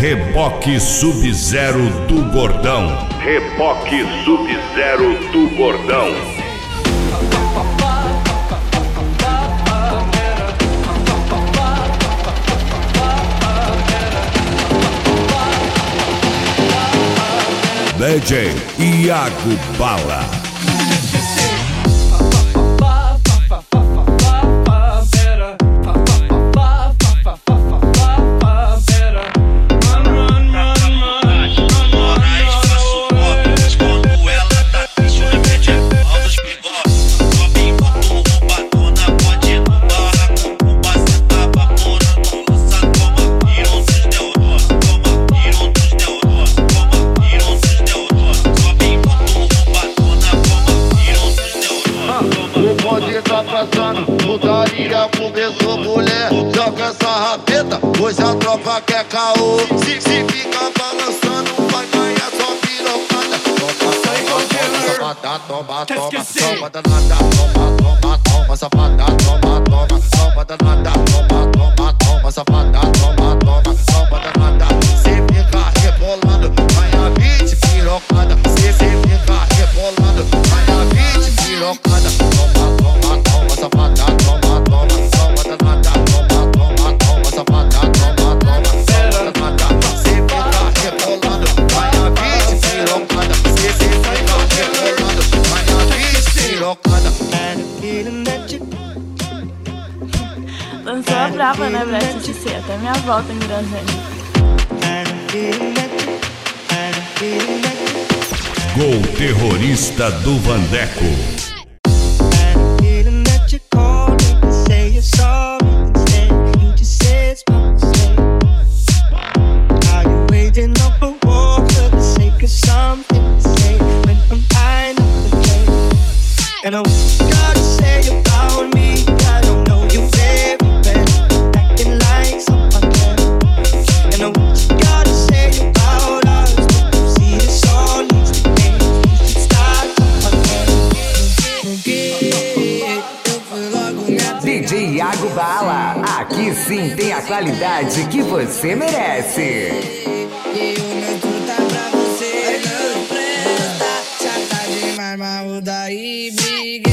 Reboque Sub-Zero do Gordão. Reboque Sub-Zero do Gordão. DJ Iago Bala. Putaria começou, mulher, joga essa rapeta, pois a tropa quer caô. Se fica balançando, vai ganhar só pirocada. Toma, toma danada, toma safada, toma danada, toma safada, toma danada. Se fica rebolando, ganha 20 pirocada. Se fica rebolando, ganha 20 pirocada. Toma safada, toma danada, toma safada, toma danada. Se fica rebolando, ganha 20 pirocada. Se fica rebolando, ganha 20 pirocada. Dançou a brava, né, pra assistir até minha volta em Groselha. Gol terrorista do Vandeco. And I gotta say about me, I don't know you very well, acting like someone else. And I gotta say about us, you see this all needs to change. You should start DJ Iago Bala, aqui sim tem a qualidade que você merece. E o meu tudo tá pra você, não presta. Já tá demais, mas muda e briga.